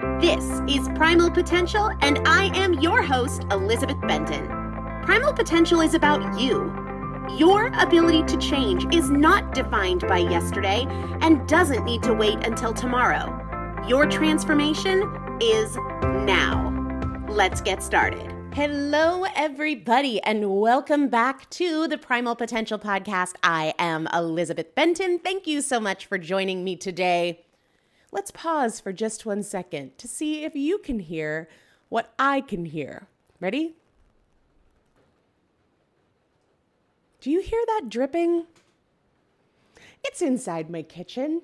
This is Primal Potential, and I am your host, Elizabeth Benton. Primal Potential is about you. Your ability to change is not defined by yesterday and doesn't need to wait until tomorrow. Your transformation is now. Let's get started. Hello, everybody, and welcome back to the Primal Potential Podcast. I am Elizabeth Benton. Thank you so much for joining me today. Let's pause for just 1 second to see if you can hear what I can hear. Ready? Do you hear that dripping? It's inside my kitchen.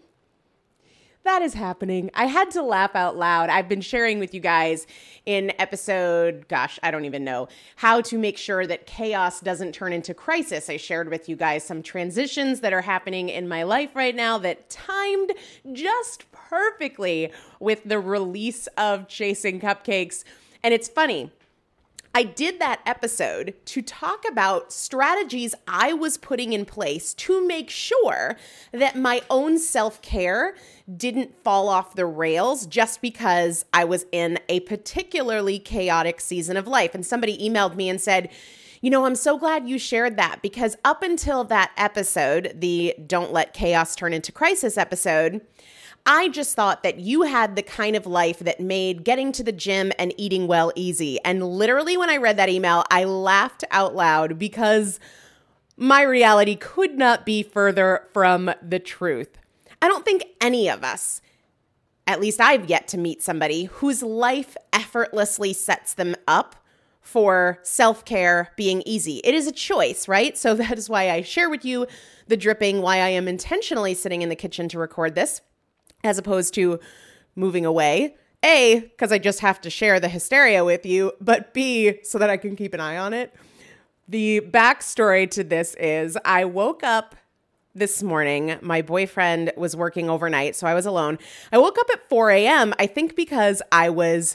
That is happening. I had to laugh out loud. I've been sharing with you guys in episode, I don't even know, how to make sure that chaos doesn't turn into crisis. I shared with you guys some transitions that are happening in my life right now that timed just perfectly with the release of Chasing Cupcakes. And it's funny. I did that episode to talk about strategies I was putting in place to make sure that my own self-care didn't fall off the rails just because I was in a particularly chaotic season of life. And somebody emailed me and said, I'm so glad you shared that, because up until that episode, the Don't Let Chaos Turn into Crisis episode, I just thought that you had the kind of life that made getting to the gym and eating well easy. And literally when I read that email, I laughed out loud because my reality could not be further from the truth. I don't think any of us, at least I've yet to meet somebody whose life effortlessly sets them up for self-care being easy. It is a choice, right? So that is why I share with you the dripping, why I am intentionally sitting in the kitchen to record this, as opposed to moving away. A, because I just have to share the hysteria with you, but B, so that I can keep an eye on it. The backstory to this is I woke up this morning. My boyfriend was working overnight, so I was alone. I woke up at 4 a.m., I think because I was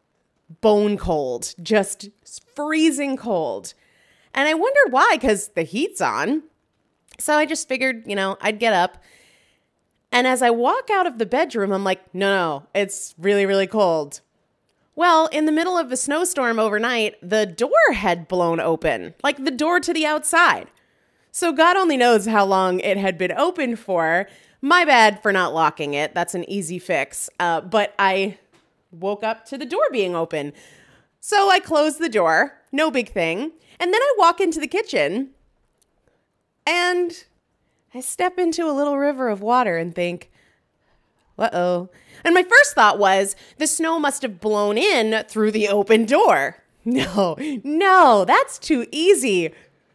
bone cold, just freezing cold. And I wondered why, because the heat's on. So I just figured, I'd get up. And as I walk out of the bedroom, I'm like, no, it's really, really cold. Well, in the middle of a snowstorm overnight, the door had blown open, like the door to the outside. So God only knows how long it had been open for. My bad for not locking it. That's an easy fix. But I woke up to the door being open. So I closed the door, no big thing. And then I walk into the kitchen and I step into a little river of water and think, uh-oh. And my first thought was the snow must have blown in through the open door. No, that's too easy.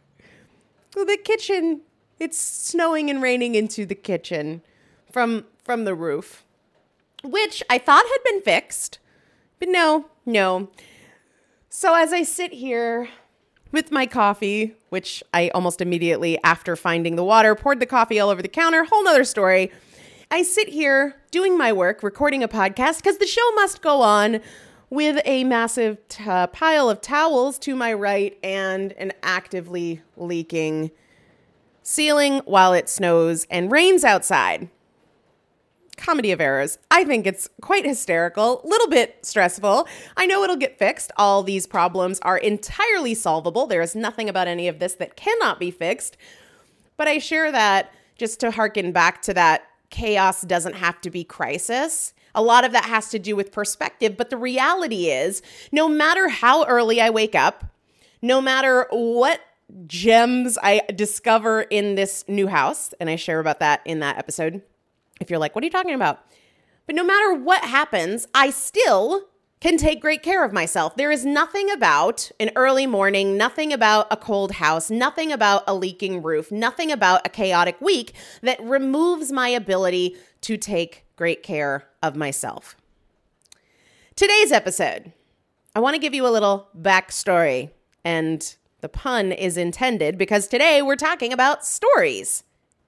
The kitchen, it's snowing and raining into the kitchen from the roof, which I thought had been fixed, but no. So as I sit here with my coffee, which I almost immediately after finding the water, poured the coffee all over the counter, whole nother story. I sit here doing my work, recording a podcast, because the show must go on, with a massive pile of towels to my right and an actively leaking ceiling while it snows and rains outside. Comedy of errors. I think it's quite hysterical, a little bit stressful. I know it'll get fixed. All these problems are entirely solvable. There is nothing about any of this that cannot be fixed. But I share that just to harken back to that chaos doesn't have to be crisis. A lot of that has to do with perspective. But the reality is, no matter how early I wake up, no matter what gems I discover in this new house, and I share about that in that episode, if you're like, what are you talking about? But no matter what happens, I still can take great care of myself. There is nothing about an early morning, nothing about a cold house, nothing about a leaking roof, nothing about a chaotic week that removes my ability to take great care of myself. Today's episode, I want to give you a little backstory, and the pun is intended because today we're talking about stories.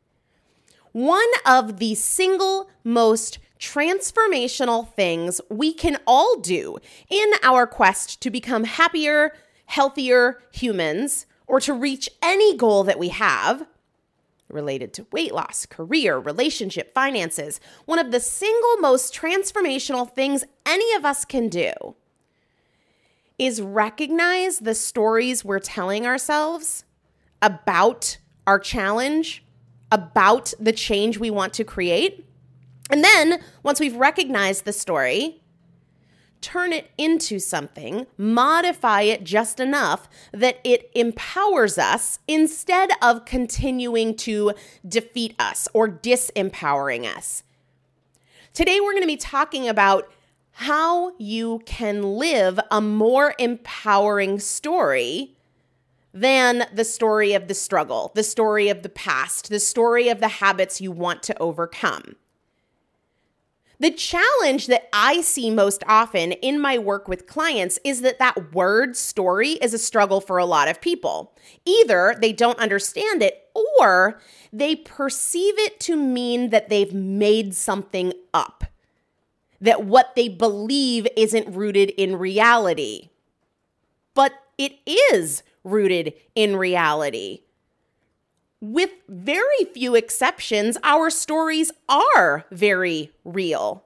One of the single most transformational things we can all do in our quest to become happier, healthier humans, or to reach any goal that we have, related to weight loss, career, relationship, finances, one of the single most transformational things any of us can do is recognize the stories we're telling ourselves about our challenge, about the change we want to create. And then once we've recognized the story, turn it into something, modify it just enough that it empowers us instead of continuing to defeat us or disempowering us. Today, we're going to be talking about how you can live a more empowering story than the story of the struggle, the story of the past, the story of the habits you want to overcome. The challenge that I see most often in my work with clients is that word story is a struggle for a lot of people. Either they don't understand it or they perceive it to mean that they've made something up, that what they believe isn't rooted in reality. But it is rooted in reality. With very few exceptions, our stories are very real.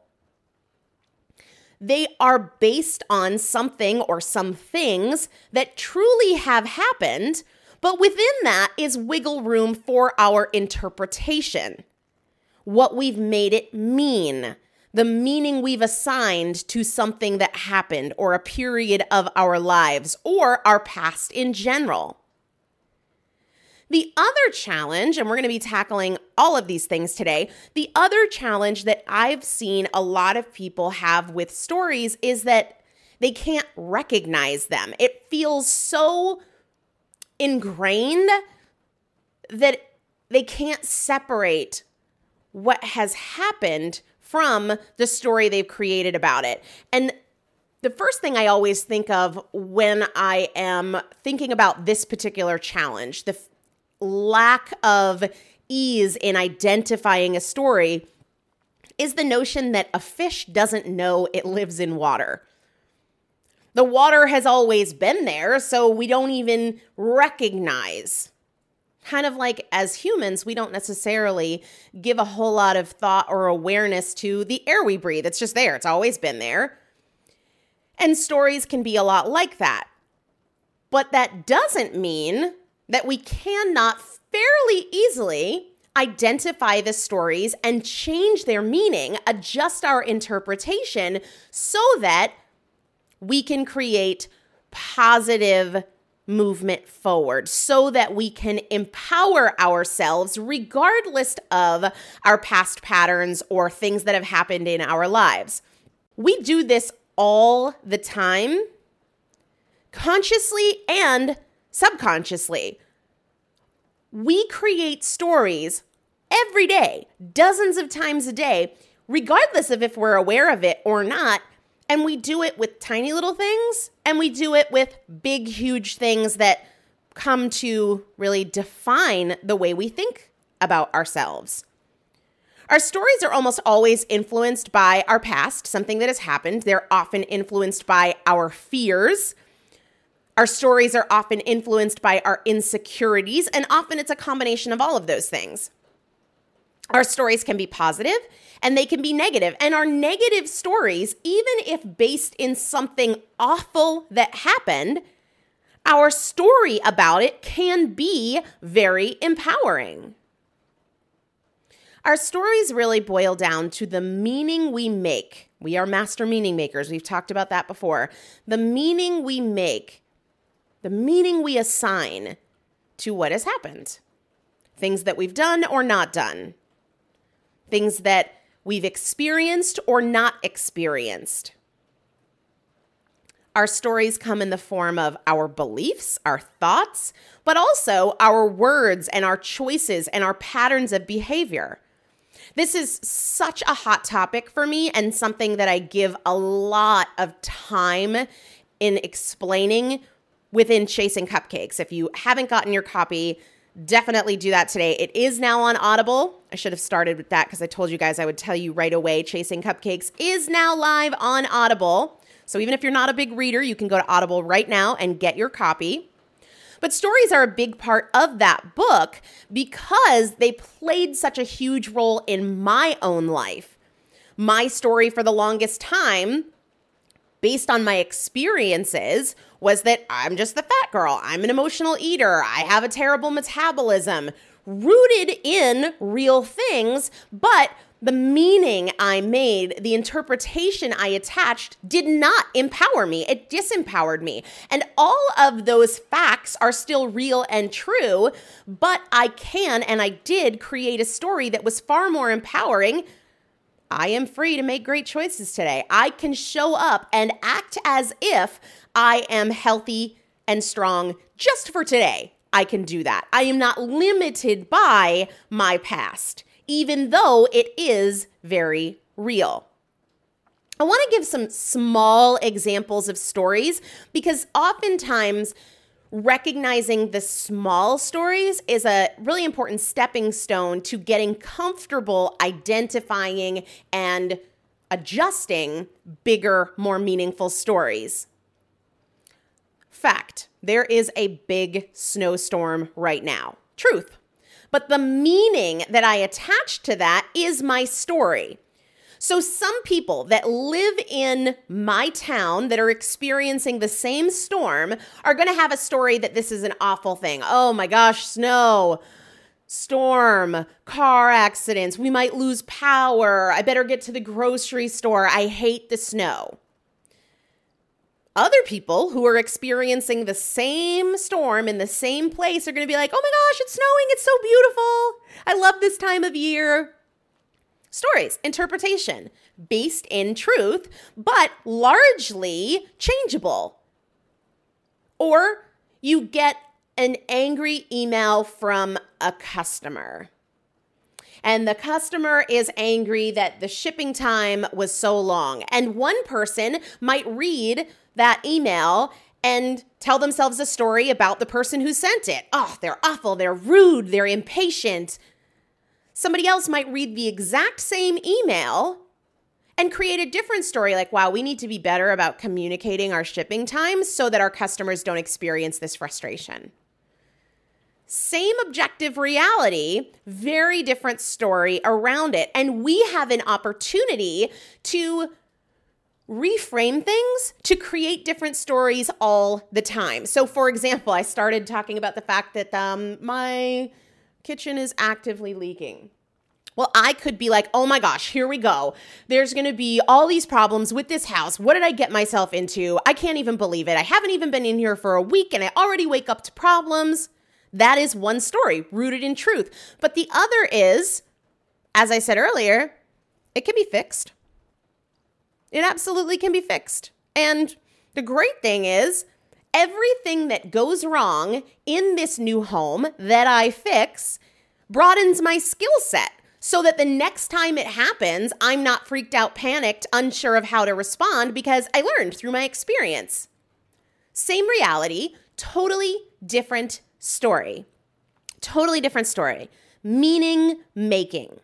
They are based on something or some things that truly have happened, but within that is wiggle room for our interpretation. What we've made it mean, the meaning we've assigned to something that happened or a period of our lives or our past in general. The other challenge, and we're going to be tackling all of these things today, the other challenge that I've seen a lot of people have with stories is that they can't recognize them. It feels so ingrained that they can't separate what has happened from the story they've created about it. And the first thing I always think of when I am thinking about this particular challenge, the lack of ease in identifying a story, is the notion that a fish doesn't know it lives in water. The water has always been there, so we don't even recognize. Kind of like as humans, we don't necessarily give a whole lot of thought or awareness to the air we breathe. It's just there. It's always been there. And stories can be a lot like that. But that doesn't mean that we cannot fairly easily identify the stories and change their meaning, adjust our interpretation so that we can create positive movement forward, so that we can empower ourselves regardless of our past patterns or things that have happened in our lives. We do this all the time, consciously and subconsciously. We create stories every day, dozens of times a day, regardless of if we're aware of it or not. And we do it with tiny little things, and we do it with big, huge things that come to really define the way we think about ourselves. Our stories are almost always influenced by our past, something that has happened. They're often influenced by our fears. Our stories are often influenced by our insecurities, and often it's a combination of all of those things. Our stories can be positive and they can be negative. And our negative stories, even if based in something awful that happened, our story about it can be very empowering. Our stories really boil down to the meaning we make. We are master meaning makers. We've talked about that before. The meaning we make, the meaning we assign to what has happened. Things that we've done or not done. Things that we've experienced or not experienced. Our stories come in the form of our beliefs, our thoughts, but also our words and our choices and our patterns of behavior. This is such a hot topic for me and something that I give a lot of time in explaining within Chasing Cupcakes. If you haven't gotten your copy, definitely do that today. It is now on Audible. I should have started with that because I told you guys I would tell you right away. Chasing Cupcakes is now live on Audible. So even if you're not a big reader, you can go to Audible right now and get your copy. But stories are a big part of that book because they played such a huge role in my own life. My story for the longest time, based on my experiences, was that I'm just the fat girl. I'm an emotional eater. I have a terrible metabolism, rooted in real things, but the meaning I made, the interpretation I attached did not empower me. It disempowered me. And all of those facts are still real and true, but I can and I did create a story that was far more empowering. I am free to make great choices today. I can show up and act as if I am healthy and strong just for today. I can do that. I am not limited by my past, even though it is very real. I want to give some small examples of stories because oftentimes recognizing the small stories is a really important stepping stone to getting comfortable identifying and adjusting bigger, more meaningful stories. Fact, there is a big snowstorm right now. Truth. But the meaning that I attach to that is my story. So some people that live in my town that are experiencing the same storm are going to have a story that this is an awful thing. Oh my gosh, snow, storm, car accidents. We might lose power. I better get to the grocery store. I hate the snow. Other people who are experiencing the same storm in the same place are going to be like, oh my gosh, it's snowing. It's so beautiful. I love this time of year. Stories, interpretation, based in truth, but largely changeable. Or you get an angry email from a customer. And the customer is angry that the shipping time was so long. And one person might read that email and tell themselves a story about the person who sent it. Oh, they're awful, they're rude, they're impatient. Somebody else might read the exact same email and create a different story like, wow, we need to be better about communicating our shipping times so that our customers don't experience this frustration. Same objective reality, very different story around it. And we have an opportunity to reframe things to create different stories all the time. So for example, I started talking about the fact that my kitchen is actively leaking. Well, I could be like, oh my gosh, here we go. There's going to be all these problems with this house. What did I get myself into? I can't even believe it. I haven't even been in here for a week and I already wake up to problems. That is one story rooted in truth. But the other is, as I said earlier, it can be fixed. It absolutely can be fixed. And the great thing is, everything that goes wrong in this new home that I fix broadens my skill set so that the next time it happens, I'm not freaked out, panicked, unsure of how to respond because I learned through my experience. Same reality, totally different story. Totally different story. Meaning making.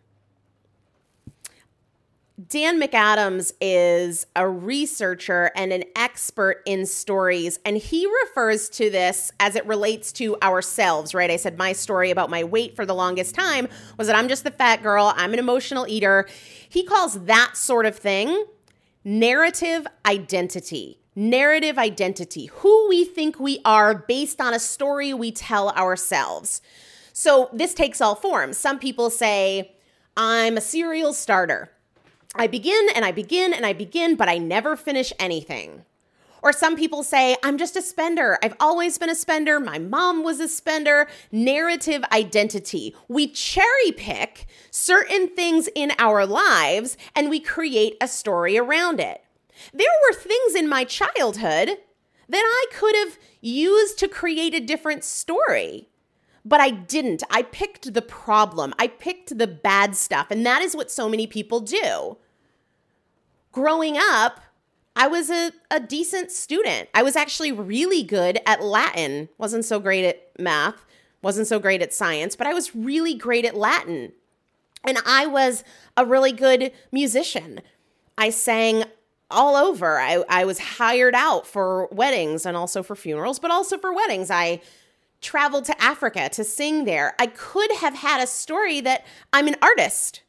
Dan McAdams is a researcher and an expert in stories, and he refers to this as it relates to ourselves, right? I said my story about my weight for the longest time was that I'm just the fat girl. I'm an emotional eater. He calls that sort of thing narrative identity. Narrative identity, who we think we are based on a story we tell ourselves. So this takes all forms. Some people say, I'm a serial starter. I begin and I begin and I begin, but I never finish anything. Or some people say, I'm just a spender. I've always been a spender. My mom was a spender. Narrative identity. We cherry pick certain things in our lives and we create a story around it. There were things in my childhood that I could have used to create a different story. But I didn't. I picked the problem. I picked the bad stuff. And that is what so many people do. Growing up, I was a decent student. I was actually really good at Latin. Wasn't so great at math. Wasn't so great at science. But I was really great at Latin. And I was a really good musician. I sang all over. I was hired out for weddings and also for funerals, but also for weddings. I travel to Africa to sing there. I could have had a story that I'm an artist.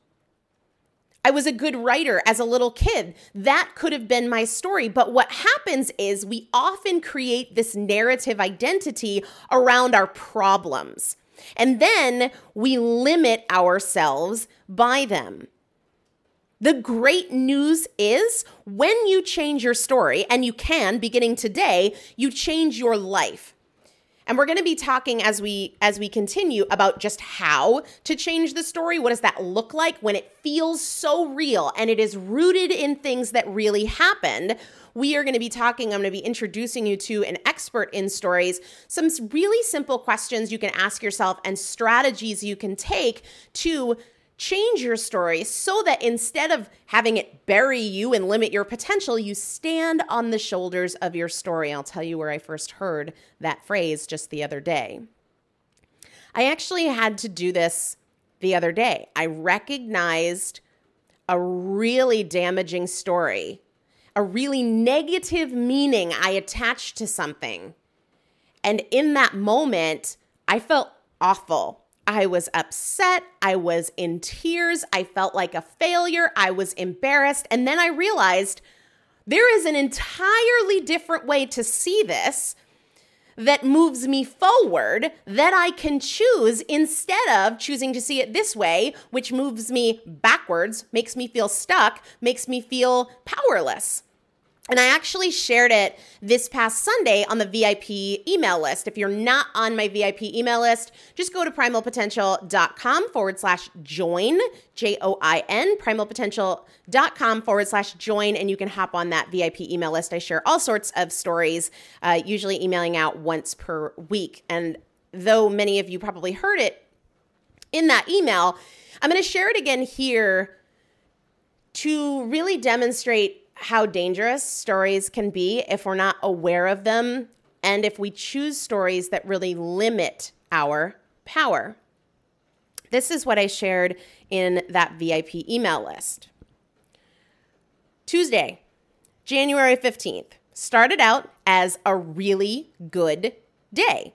I was a good writer as a little kid. That could have been my story. But what happens is we often create this narrative identity around our problems. And then we limit ourselves by them. The great news is when you change your story, and you can, beginning today, you change your life. And we're going to be talking as we continue about just how to change the story. What does that look like when it feels so real and it is rooted in things that really happened? We are going to be talking, I'm going to be introducing you to an expert in stories, some really simple questions you can ask yourself and strategies you can take to change your story so that instead of having it bury you and limit your potential, you stand on the shoulders of your story. I'll tell you where I first heard that phrase just the other day. I actually had to do this the other day. I recognized a really damaging story, a really negative meaning I attached to something. And in that moment, I felt awful. I was upset. I was in tears. I felt like a failure. I was embarrassed. And then I realized there is an entirely different way to see this that moves me forward that I can choose instead of choosing to see it this way, which moves me backwards, makes me feel stuck, makes me feel powerless. And I actually shared it this past Sunday on the VIP email list. If you're not on my VIP email list, just go to primalpotential.com/join, JOIN, primalpotential.com/join, and you can hop on that VIP email list. I share all sorts of stories, usually emailing out once per week. And though many of you probably heard it in that email, I'm going to share it again here to really demonstrate how dangerous stories can be if we're not aware of them and if we choose stories that really limit our power. This is what I shared in that VIP email list. Tuesday, January 15th, started out as a really good day.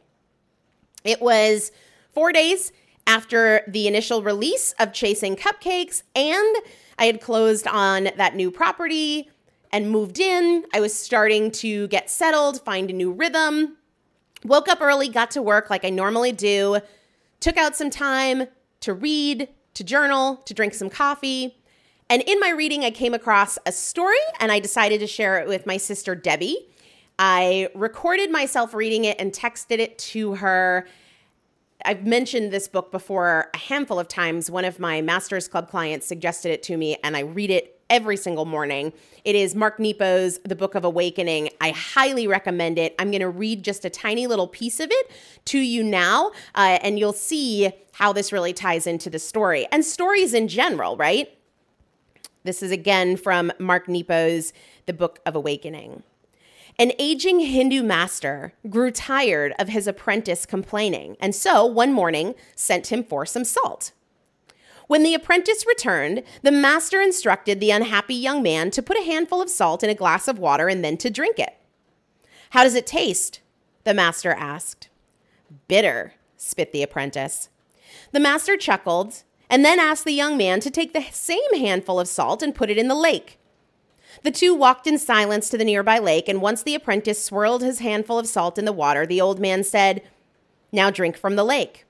It was 4 days after the initial release of Chasing Cupcakes, and I had closed on that new property and moved in. I was starting to get settled, find a new rhythm. Woke up early, got to work like I normally do. Took out some time to read, to journal, to drink some coffee. And in my reading, I came across a story and I decided to share it with my sister, Debbie. I recorded myself reading it and texted it to her. I've mentioned this book before a handful of times. One of my Masters Club clients suggested it to me, and I read it every single morning. It is Mark Nepo's The Book of Awakening. I highly recommend it. I'm going to read just a tiny little piece of it to you now, and you'll see how this really ties into the story and stories in general, right? This is again from Mark Nepo's The Book of Awakening. An aging Hindu master grew tired of his apprentice complaining, and so one morning sent him for some salt. When the apprentice returned, the master instructed the unhappy young man to put a handful of salt in a glass of water and then to drink it. "How does it taste?" the master asked. "Bitter," spit the apprentice. The master chuckled and then asked the young man to take the same handful of salt and put it in the lake. The two walked in silence to the nearby lake, and once the apprentice swirled his handful of salt in the water, the old man said, "Now drink from the lake."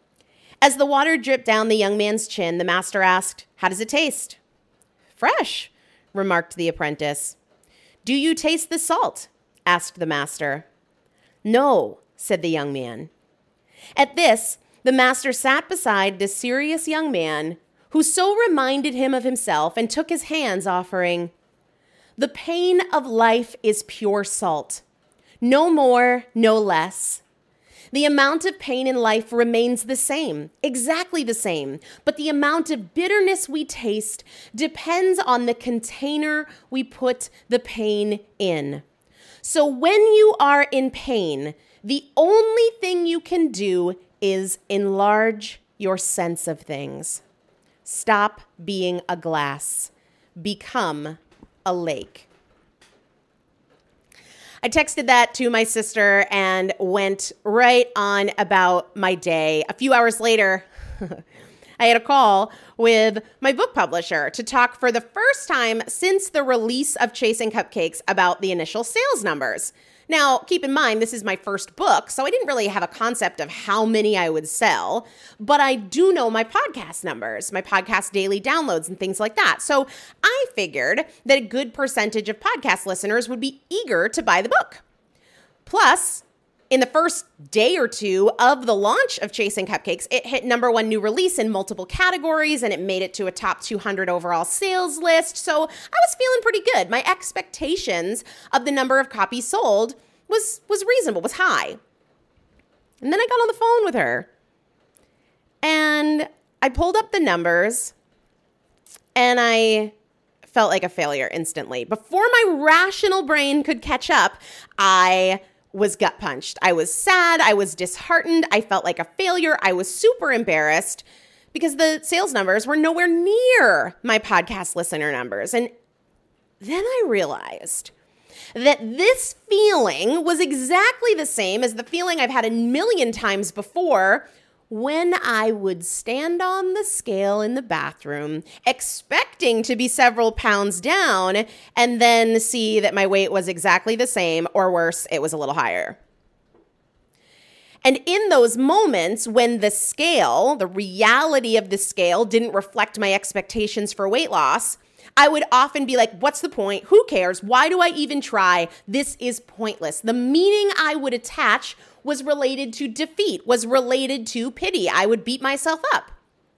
As the water dripped down the young man's chin, the master asked, "How does it taste?" "Fresh," remarked the apprentice. "Do you taste the salt?" asked the master. "No," said the young man. At this, the master sat beside the serious young man, who so reminded him of himself, and took his hands, offering, "The pain of life is pure salt. No more, no less. The amount of pain in life remains the same, exactly the same, but the amount of bitterness we taste depends on the container we put the pain in. So when you are in pain, the only thing you can do is enlarge your sense of things. Stop being a glass. Become a lake." I texted that to my sister and went right on about my day. A few hours later, I had a call with my book publisher to talk for the first time since the release of Chasing Cupcakes about the initial sales numbers. Now, keep in mind, this is my first book, so I didn't really have a concept of how many I would sell, but I do know my podcast numbers, my podcast daily downloads and things like that. So I figured that a good percentage of podcast listeners would be eager to buy the book. Plus, in the first day or two of the launch of Chasing Cupcakes, it hit #1 new release in multiple categories, and it made it to a top 200 overall sales list. So I was feeling pretty good. My expectations of the number of copies sold was reasonable, was high. And then I got on the phone with her, and I pulled up the numbers, and I felt like a failure instantly. Before my rational brain could catch up, I was gut punched. I was sad. I was disheartened. I felt like a failure. I was super embarrassed because the sales numbers were nowhere near my podcast listener numbers. And then I realized that this feeling was exactly the same as the feeling I've had a million times before when I would stand on the scale in the bathroom, expecting to be several pounds down, and then see that my weight was exactly the same, or worse, it was a little higher. And in those moments when the scale, the reality of the scale, didn't reflect my expectations for weight loss, I would often be like, what's the point? Who cares? Why do I even try? This is pointless. The meaning I would attach was related to defeat, was related to pity. I would beat myself up.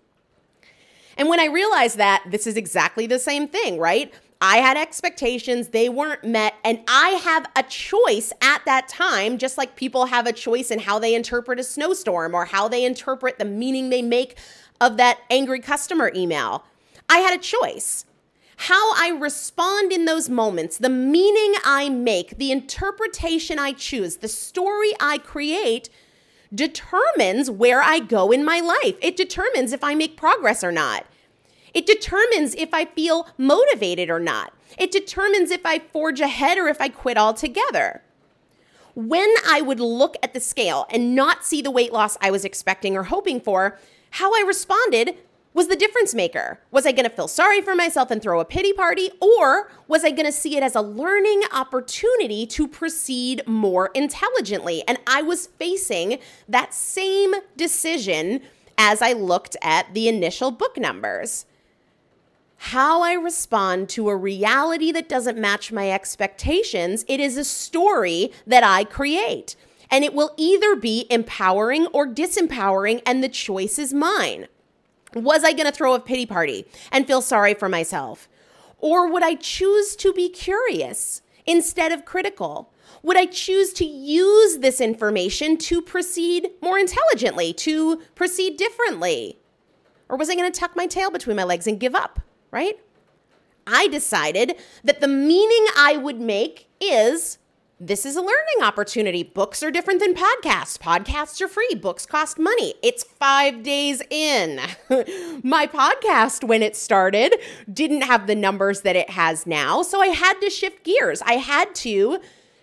And when I realized that, this is exactly the same thing, right? I had expectations, they weren't met, and I have a choice at that time, just like people have a choice in how they interpret a snowstorm or how they interpret the meaning they make of that angry customer email. I had a choice. How I respond in those moments, the meaning I make, the interpretation I choose, the story I create determines where I go in my life. It determines if I make progress or not. It determines if I feel motivated or not. It determines if I forge ahead or if I quit altogether. When I would look at the scale and not see the weight loss I was expecting or hoping for, how I responded was the difference maker. Was I going to feel sorry for myself and throw a pity party, or was I going to see it as a learning opportunity to proceed more intelligently? And I was facing that same decision as I looked at the initial book numbers. How I respond to a reality that doesn't match my expectations, it is a story that I create. And it will either be empowering or disempowering, and the choice is mine. Was I going to throw a pity party and feel sorry for myself? Or would I choose to be curious instead of critical? Would I choose to use this information to proceed more intelligently, to proceed differently? Or was I going to tuck my tail between my legs and give up, right? I decided that the meaning I would make is, this is a learning opportunity. Books are different than podcasts. Podcasts are free. Books cost money. It's 5 days in. My podcast, when it started, didn't have the numbers that it has now. So I had to shift gears. I had to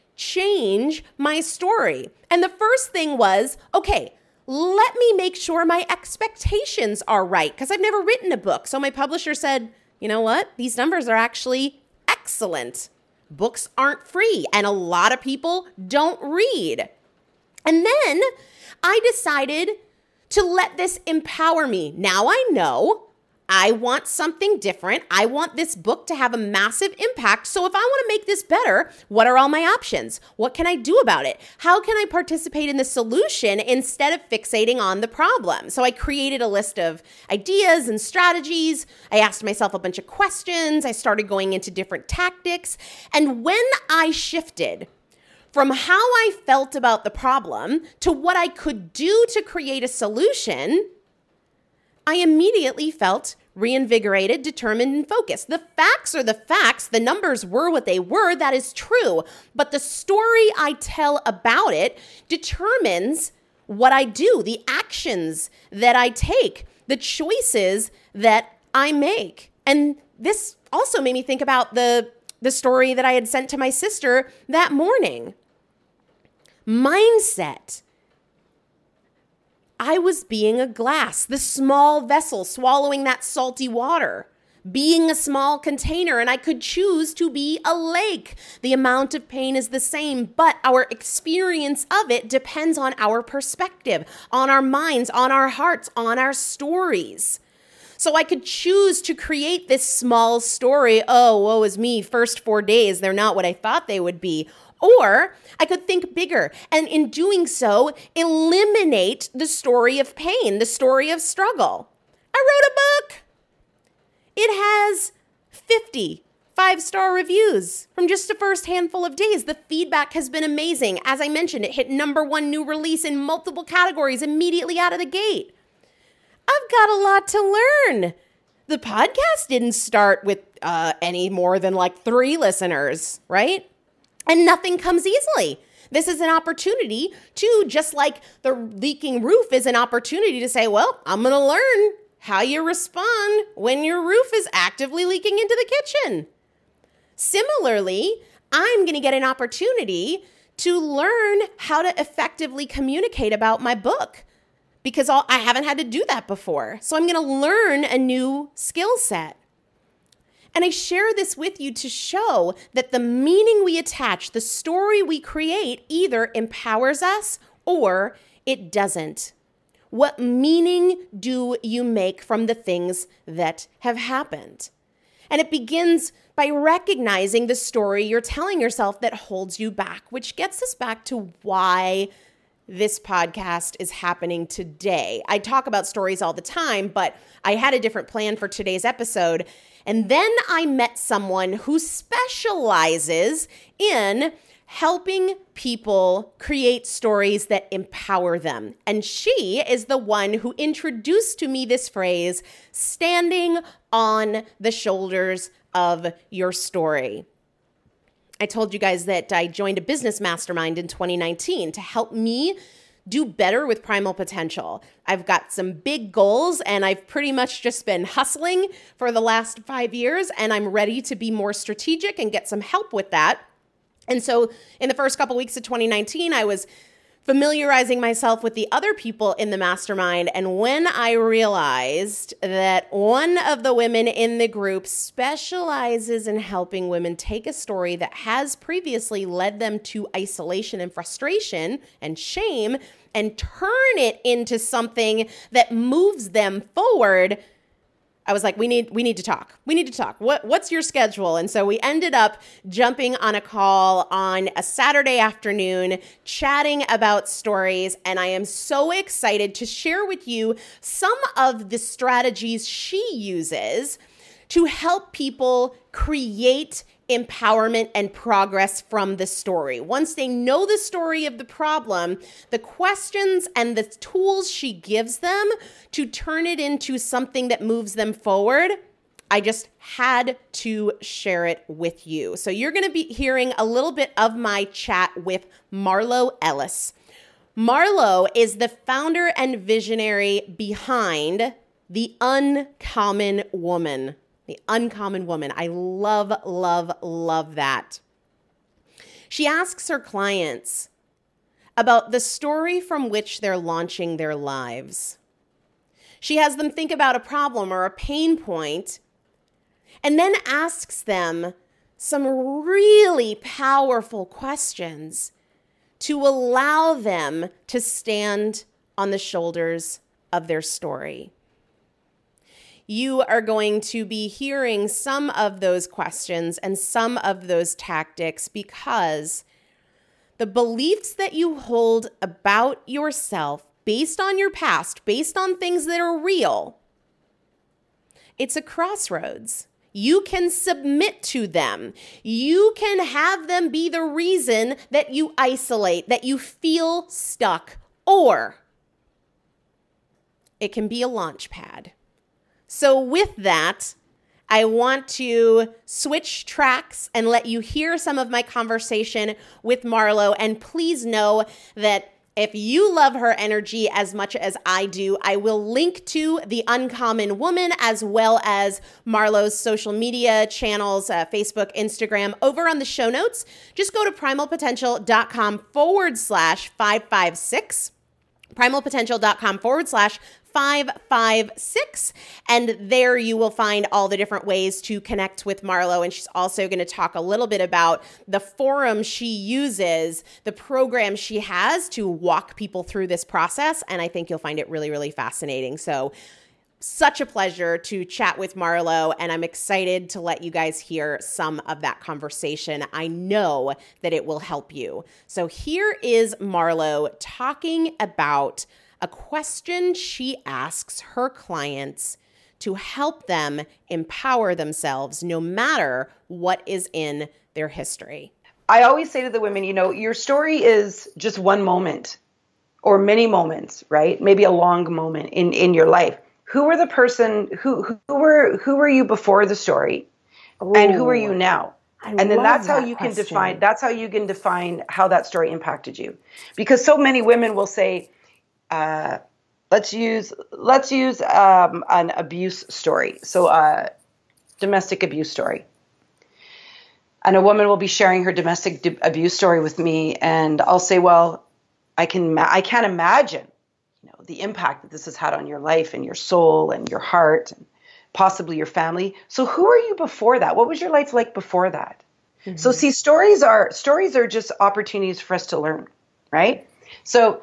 change my story. And the first thing was, okay, let me make sure my expectations are right, because I've never written a book. So my publisher said, you know what? These numbers are actually excellent. Books aren't free, and a lot of people don't read. And then I decided to let this empower me. Now I know I want something different. I want this book to have a massive impact. So if I want to make this better, what are all my options? What can I do about it? How can I participate in the solution instead of fixating on the problem? So I created a list of ideas and strategies. I asked myself a bunch of questions. I started going into different tactics. And when I shifted from how I felt about the problem to what I could do to create a solution, I immediately felt reinvigorated, determined, and focused. The facts are the facts. The numbers were what they were. That is true. But the story I tell about it determines what I do, the actions that I take, the choices that I make. And this also made me think about the the story that I had sent to my sister that morning. Mindset. I was being a glass, the small vessel swallowing that salty water, being a small container, and I could choose to be a lake. The amount of pain is the same, but our experience of it depends on our perspective, on our minds, on our hearts, on our stories. So I could choose to create this small story. Oh, woe is me. First 4 days, they're not what I thought they would be. Or I could think bigger and in doing so, eliminate the story of pain, the story of struggle. I wrote a book. It has 50 5-star reviews from just the first handful of days. The feedback has been amazing. As I mentioned, it hit #1 new release in multiple categories immediately out of the gate. I've got a lot to learn. The podcast didn't start with any more than like 3 listeners, right? And nothing comes easily. This is an opportunity to, just like the leaking roof is an opportunity to say, well, I'm going to learn how you respond when your roof is actively leaking into the kitchen. Similarly, I'm going to get an opportunity to learn how to effectively communicate about my book because I haven't had to do that before. So I'm going to learn a new skill set. And I share this with you to show that the meaning we attach, the story we create, either empowers us or it doesn't. What meaning do you make from the things that have happened? And it begins by recognizing the story you're telling yourself that holds you back, which gets us back to why this podcast is happening today. I talk about stories all the time, but I had a different plan for today's episode. And then I met someone who specializes in helping people create stories that empower them. And she is the one who introduced to me this phrase, standing on the shoulders of your story. I told you guys that I joined a business mastermind in 2019 to help me do better with primal potential. I've got some big goals and I've pretty much just been hustling for the last 5 years, and I'm ready to be more strategic and get some help with that. And so in the first couple weeks of 2019, I was familiarizing myself with the other people in the mastermind. And when I realized that one of the women in the group specializes in helping women take a story that has previously led them to isolation and frustration and shame and turn it into something that moves them forward, I was like, we need to talk. We need to talk. What's your schedule? And so we ended up jumping on a call on a Saturday afternoon, chatting about stories. And I am so excited to share with you some of the strategies she uses to help people create empowerment and progress from the story. Once they know the story of the problem, the questions and the tools she gives them to turn it into something that moves them forward, I just had to share it with you. So you're going to be hearing a little bit of my chat with Marlo Ellis. Marlo is the founder and visionary behind The Uncommon Woman. The Uncommon Woman. I love, love, love that. She asks her clients about the story from which they're launching their lives. She has them think about a problem or a pain point and then asks them some really powerful questions to allow them to stand on the shoulders of their story. You are going to be hearing some of those questions and some of those tactics because the beliefs that you hold about yourself based on your past, based on things that are real, it's a crossroads. You can submit to them. You can have them be the reason that you isolate, that you feel stuck, or it can be a launch pad. So with that, I want to switch tracks and let you hear some of my conversation with Marlo. And please know that If you love her energy as much as I do, I will link to The Uncommon Woman as well as Marlo's social media channels, Facebook, Instagram, over on the show notes. Just go to primalpotential.com/556. primalpotential.com/556. And there you will find all the different ways to connect with Marlo. And she's also going to talk a little bit about the forum she uses, the program she has to walk people through this process. And I think you'll find it really, really fascinating. So such a pleasure to chat with Marlo, and I'm excited to let you guys hear some of that conversation. I know that it will help you. So here is Marlo talking about a question she asks her clients to help them empower themselves no matter what is in their history. I always say to the women, your story is just one moment or many moments, right? Maybe a long moment in your life. Who were the person who were you before the story? Ooh, and who are you now? And then that's how you can define how that story impacted you. Because so many women will say, let's use an abuse story. So domestic abuse story. And a woman will be sharing her domestic abuse story with me, and I'll say, well, I can't imagine the impact that this has had on your life and your soul and your heart and possibly your family. So who are you before that? What was your life like before that? Mm-hmm. So see, stories are just opportunities for us to learn, right? So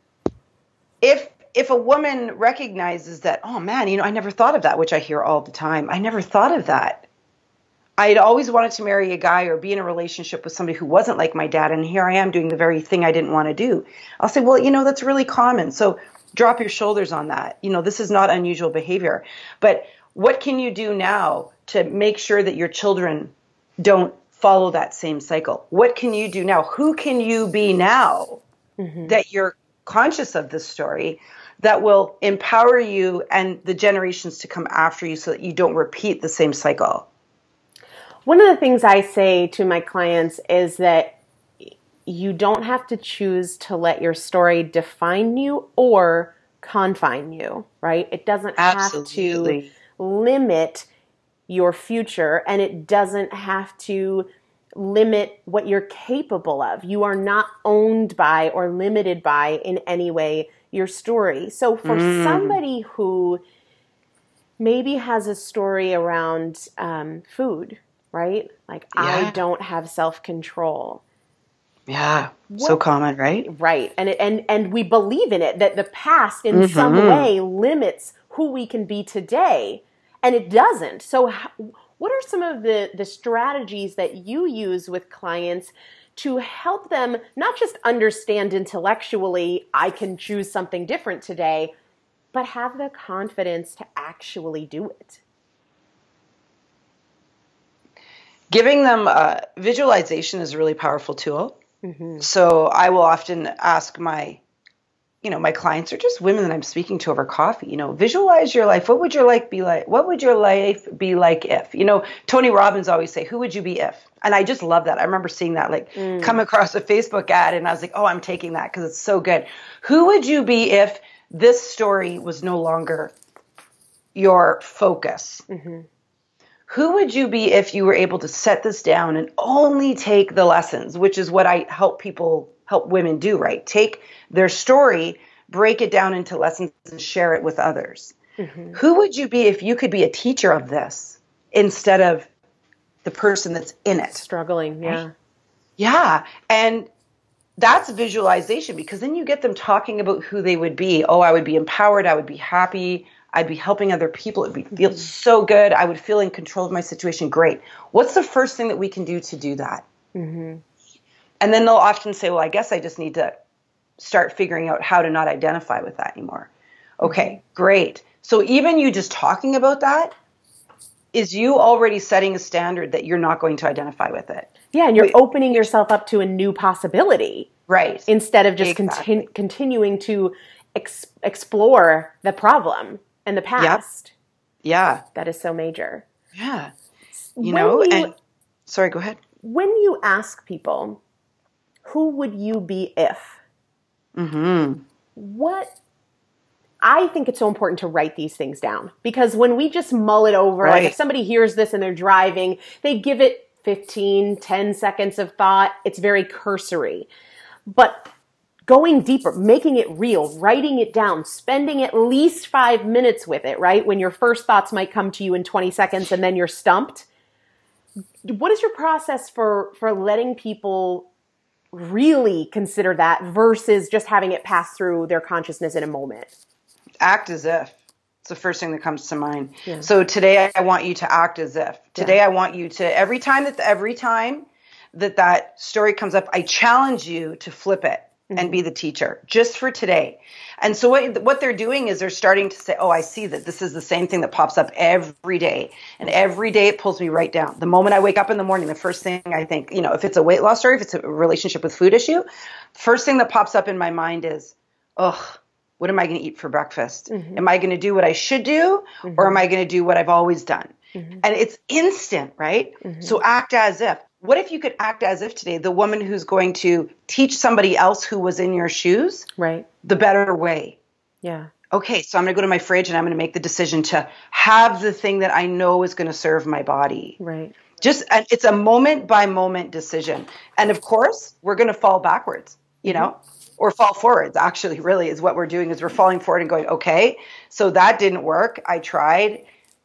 if a woman recognizes that, oh man, I never thought of that, which I hear all the time. I never thought of that. I'd always wanted to marry a guy or be in a relationship with somebody who wasn't like my dad, and here I am doing the very thing I didn't want to do. I'll say, well, that's really common. So drop your shoulders on that. This is not unusual behavior. But what can you do now to make sure that your children don't follow that same cycle? What can you do now? Who can you be now that you're conscious of this story that will empower you and the generations to come after you so that you don't repeat the same cycle? One of the things I say to my clients is that you don't have to choose to let your story define you or confine you, right? It doesn't Absolutely. have to limit your future, and it doesn't have to limit what you're capable of. You are not owned by or limited by in any way your story. So for somebody who maybe has a story around food, right? Like, I don't have self-control. Yeah, so common, right? Right. And we believe in it, that the past in some way limits who we can be today, and it doesn't. So what are some of the strategies that you use with clients to help them not just understand intellectually, I can choose something different today, but have the confidence to actually do it? Giving them visualization is a really powerful tool. So I will often ask my clients or just women that I'm speaking to over coffee, visualize your life. What would your life be like? What would your life be like if, Tony Robbins always say, who would you be if? And I just love that. I remember seeing that come across a Facebook ad, and I was like, oh, I'm taking that because it's so good. Who would you be if this story was no longer your focus? Who would you be if you were able to set this down and only take the lessons, which is what I help women do, right? Take their story, break it down into lessons, and share it with others. Who would you be if you could be a teacher of this instead of the person that's in it? Struggling, yeah. Right? Yeah, and that's visualization, because then you get them talking about who they would be. Oh, I would be empowered, I would be happy, I'd be helping other people. It would feel so good. I would feel in control of my situation. Great. What's the first thing that we can do to do that? And then they'll often say, well, I guess I just need to start figuring out how to not identify with that anymore. Okay, great. So even you just talking about that is you already setting a standard that you're not going to identify with it. Yeah, and you're opening yourself up to a new possibility. Right. Instead of just continuing to explore the problem and the past. Yeah. That is so major. Yeah. Sorry, go ahead. When you ask people, who would you be if? What I think it's so important to write these things down, because when we just mull it over, like if somebody hears this and they're driving, they give it 10 seconds of thought. It's very cursory. But going deeper, making it real, writing it down, spending at least 5 minutes with it, right? When your first thoughts might come to you in 20 seconds and then you're stumped. What is your process for letting people really consider that versus just having it pass through their consciousness in a moment? Act as if. It's the first thing that comes to mind. Yeah. So today I want you to act as if. Today I want you to, every time that story comes up, I challenge you to flip it and be the teacher just for today. And so what they're doing is they're starting to say, oh, I see that this is the same thing that pops up every day. And every day it pulls me right down. The moment I wake up in the morning, the first thing I think, if it's a weight loss story, if it's a relationship with food issue, first thing that pops up in my mind is, what am I going to eat for breakfast? Am I going to do what I should do? Or am I going to do what I've always done? And it's instant, right? So act as if. What if you could act as if today, the woman who's going to teach somebody else who was in your shoes, the better way? Yeah. Okay, so I'm going to go to my fridge and I'm going to make the decision to have the thing that I know is going to serve my body. Right. It's a moment by moment decision. And of course, we're going to fall backwards, or fall forwards, actually, really, is what we're doing, is we're falling forward and going, okay, so that didn't work. I tried,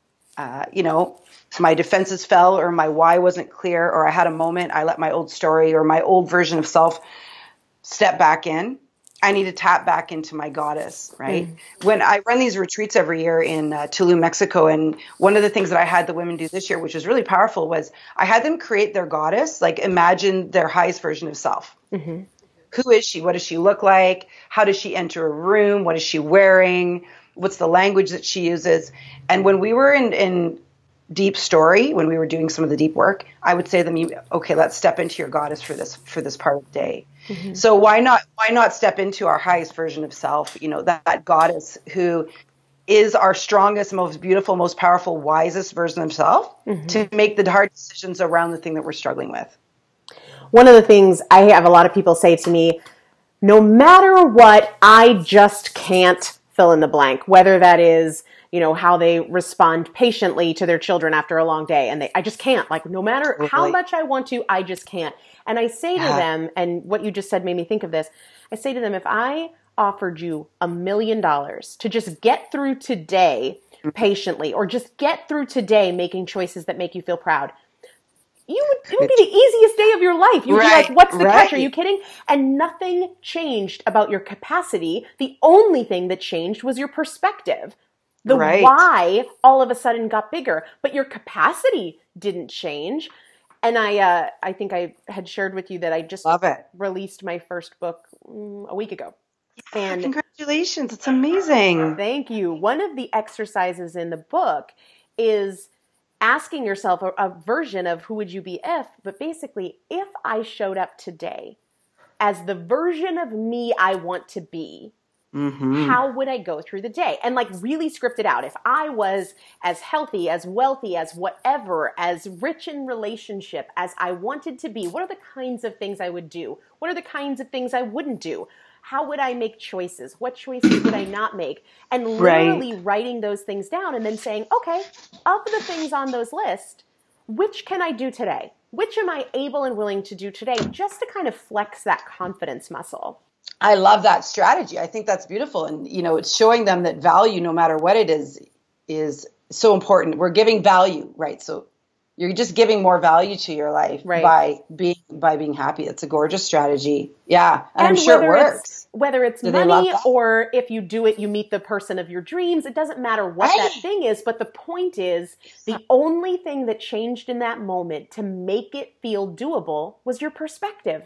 my defenses fell, or my why wasn't clear, or I had a moment, I let my old story or my old version of self step back in. I need to tap back into my goddess, right? When I run these retreats every year in Tulum, Mexico, and one of the things that I had the women do this year, which was really powerful, was I had them create their goddess, like imagine their highest version of self. Who is she? What does she look like? How does she enter a room? What is she wearing? What's the language that she uses? And when we were in deep story, when we were doing some of the deep work, I would say to them, okay, let's step into your goddess for this part of the day. So why not step into our highest version of self, that goddess who is our strongest, most beautiful, most powerful, wisest version of self to make the hard decisions around the thing that we're struggling with. One of the things I have a lot of people say to me, no matter what, I just can't fill in the blank, whether that is, how they respond patiently to their children after a long day. And I just can't, like, no matter how much I want to, I just can't. And I say to them, and what you just said made me think of this. I say to them, if I offered you $1 million to just get through today patiently, or just get through today making choices that make you feel proud, it would be the easiest day of your life. You'd be like, what's the catch? Are you kidding? And nothing changed about your capacity. The only thing that changed was your perspective. The why all of a sudden got bigger, but your capacity didn't change. And I think I had shared with you that I just released my first book a week ago. And congratulations. It's amazing. Thank you. One of the exercises in the book is asking yourself a version of who would you be if, but basically, if I showed up today as the version of me I want to be, how would I go through the day? And like really script it out. If I was as healthy, as wealthy, as whatever, as rich in relationship as I wanted to be, what are the kinds of things I would do? What are the kinds of things I wouldn't do? How would I make choices? What choices would I not make? And literally writing those things down and then saying, okay, of the things on those lists, which can I do today? Which am I able and willing to do today, just to kind of flex that confidence muscle? I love that strategy. I think that's beautiful. And, it's showing them that value, no matter what it is so important. We're giving value, right? So you're just giving more value to your life by being happy. It's a gorgeous strategy. Yeah. And I'm sure it works. Whether it's money or if you do it, you meet the person of your dreams. It doesn't matter what that thing is. But the point is, the only thing that changed in that moment to make it feel doable was your perspective.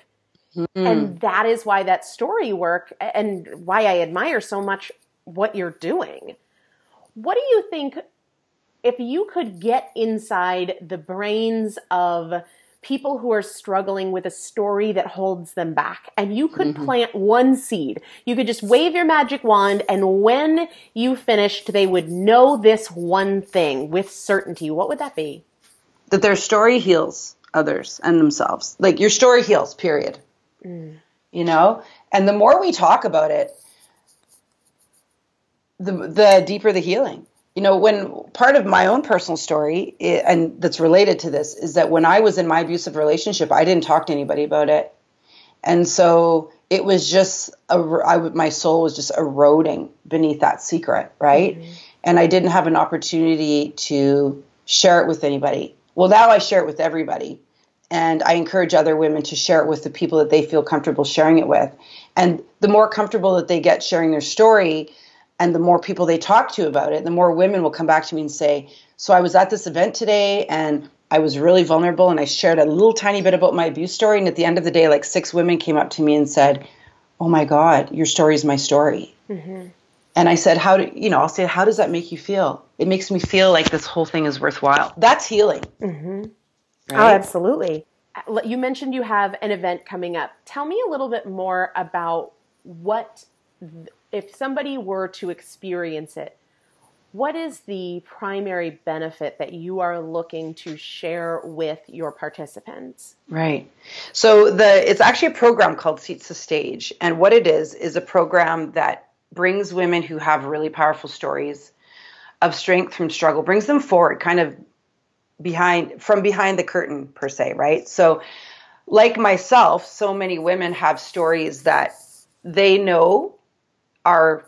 And that is why that story work and why I admire so much what you're doing. What do you think, if you could get inside the brains of people who are struggling with a story that holds them back, and you could plant one seed, you could just wave your magic wand, and when you finished, they would know this one thing with certainty, what would that be? That their story heals others and themselves. Like, your story heals, period. And the more we talk about it, the deeper the healing. You know, when part of my own personal story, and that's related to this, is that when I was in my abusive relationship, I didn't talk to anybody about it. And so it was just, my soul was just eroding beneath that secret, right? Mm-hmm. And I didn't have an opportunity to share it with anybody. Well, now I share it with everybody. And I encourage other women to share it with the people that they feel comfortable sharing it with. And the more comfortable that they get sharing their story, and the more people they talk to about it, the more women will come back to me and say, so I was at this event today and I was really vulnerable and I shared a little tiny bit about my abuse story. And at the end of the day, like 6 women came up to me and said, oh my God, your story is my story. Mm-hmm. And I said, I'll say, how does that make you feel? It makes me feel like this whole thing is worthwhile. That's healing. Mm-hmm. Right? Oh, absolutely. You mentioned you have an event coming up. Tell me a little bit more about if somebody were to experience it, what is the primary benefit that you are looking to share with your participants? Right. So it's actually a program called Seats the Stage. And what it is a program that brings women who have really powerful stories of strength from struggle, brings them forward, kind of from behind the curtain per se, right? So like myself, so many women have stories that they know are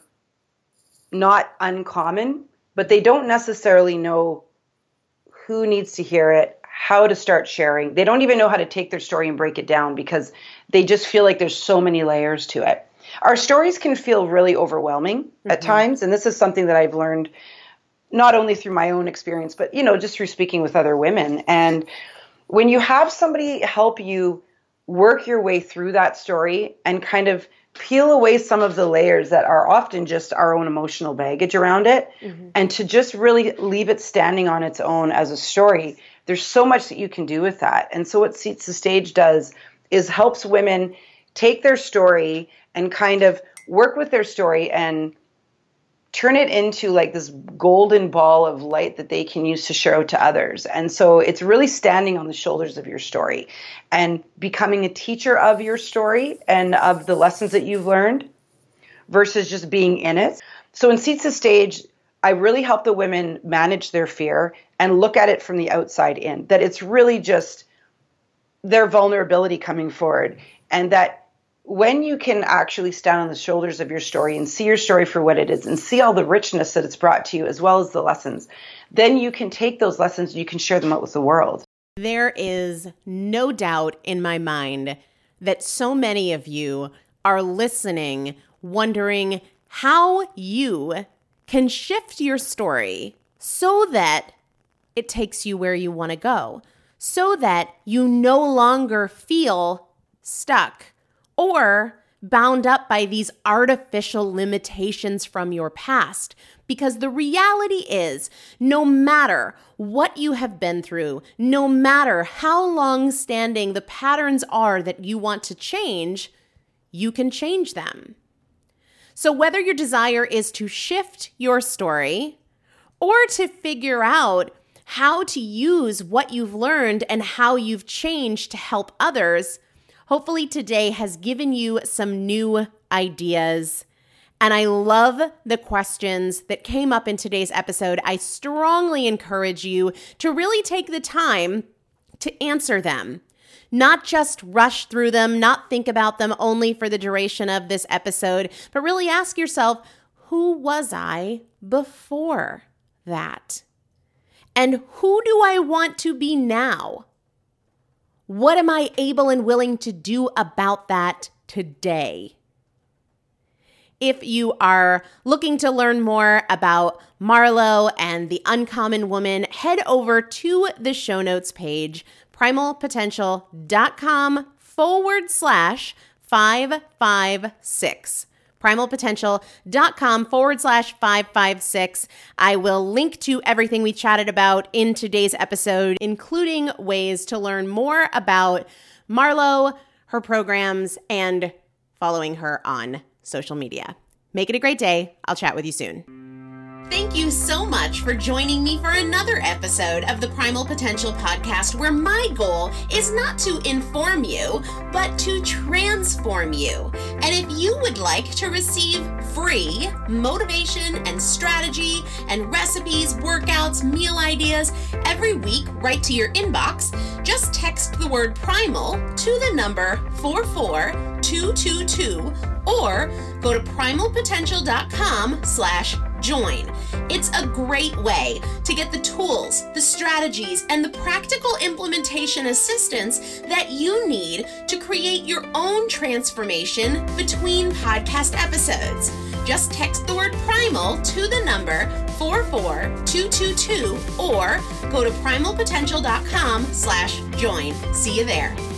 not uncommon, but they don't necessarily know who needs to hear it, how to start sharing. They don't even know how to take their story and break it down because they just feel like there's so many layers to it. Our stories can feel really overwhelming at times, and this is something that I've learned not only through my own experience, but just through speaking with other women. And when you have somebody help you work your way through that story and kind of peel away some of the layers that are often just our own emotional baggage around it, and to just really leave it standing on its own as a story, there's so much that you can do with that. And so what Seats the Stage does is helps women take their story and kind of work with their story and turn it into like this golden ball of light that they can use to share out to others. And so it's really standing on the shoulders of your story and becoming a teacher of your story and of the lessons that you've learned versus just being in it. So in Seats the Stage, I really help the women manage their fear and look at it from the outside in, that it's really just their vulnerability coming forward, and that when you can actually stand on the shoulders of your story and see your story for what it is and see all the richness that it's brought to you as well as the lessons, then you can take those lessons and you can share them out with the world. There is no doubt in my mind that so many of you are listening, wondering how you can shift your story so that it takes you where you want to go, so that you no longer feel stuck or bound up by these artificial limitations from your past. Because the reality is, no matter what you have been through, no matter how long-standing the patterns are that you want to change, you can change them. So whether your desire is to shift your story or to figure out how to use what you've learned and how you've changed to help others, hopefully today has given you some new ideas. And I love the questions that came up in today's episode. I strongly encourage you to really take the time to answer them. Not just rush through them, not think about them only for the duration of this episode, but really ask yourself, who was I before that? And who do I want to be now? What am I able and willing to do about that today? If you are looking to learn more about Marlo and the Uncommon Woman, head over to the show notes page, primalpotential.com/556. primalpotential.com/556. I will link to everything we chatted about in today's episode, including ways to learn more about Marlo, her programs, and following her on social media. Make it a great day. I'll chat with you soon. Thank you so much for joining me for another episode of the Primal Potential Podcast, where my goal is not to inform you, but to transform you. And if you would like to receive free motivation and strategy and recipes, workouts, meal ideas every week right to your inbox, just text the word primal to the number 44222 or go to primalpotential.com/join. It's a great way to get the tools, the strategies, and the practical implementation assistance that you need to create your own transformation between podcast episodes. Just text the word primal to the number 44222 or go to primalpotential.com/join. See you there.